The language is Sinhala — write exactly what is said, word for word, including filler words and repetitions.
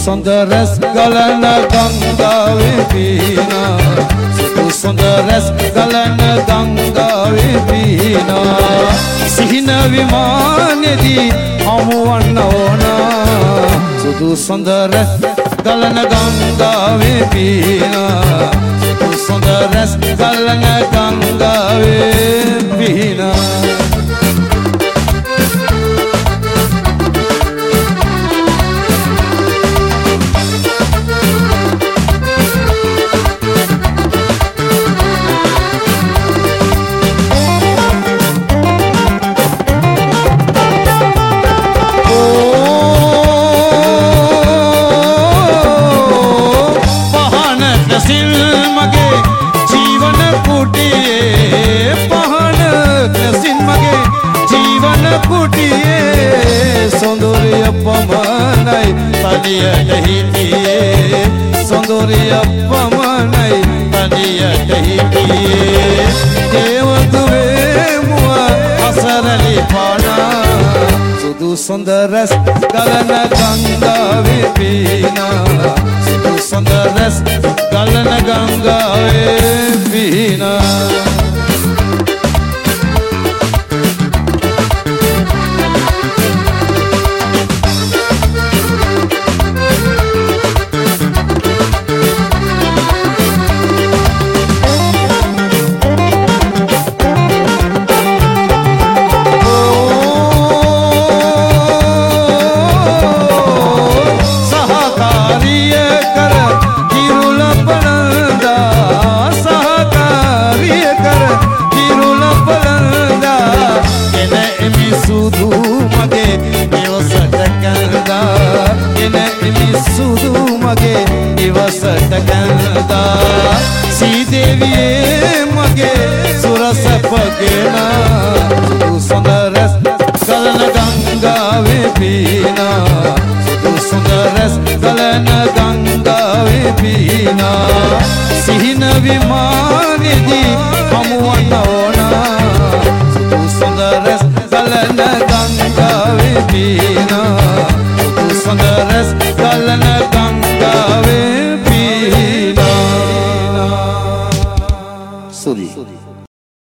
සොඳරස් ගලන ගංගාවේ පීනා සුදු සොඳරස් ගලන ගංගාවේ පීනා සිහින විමානයේදී හමුවන්න ඕන සුදු සොඳරස් ගලන ගංගාවේ පීනා සුදු සොඳරස් ගලන ගංගාවේ පීනා පමණයි තනියට හිටියේ සොඳුරිය පමණයි තනියට හිටියේ දේවදුවේ මුව අසරලි පානා සුදු සොඳරස් ගලන ගංගාවේ පීනා සුදු සොඳරස් ගලන ගංගාවේ පීනා සීදේවියේ මගේ සුරස පගේනා සුදු සොඳරස් ගලන ගංගාවේ පීනා සුදු සොඳරස් ගලන ගංගාවේ පීනා සිහින විමානයේදී හමුවන්න